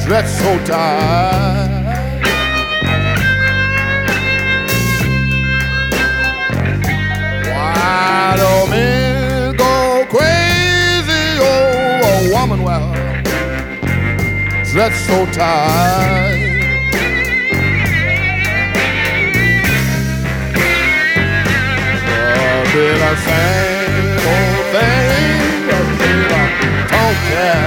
That's so tight. Why do men go crazy over a woman? Well, that's so tight. Did I say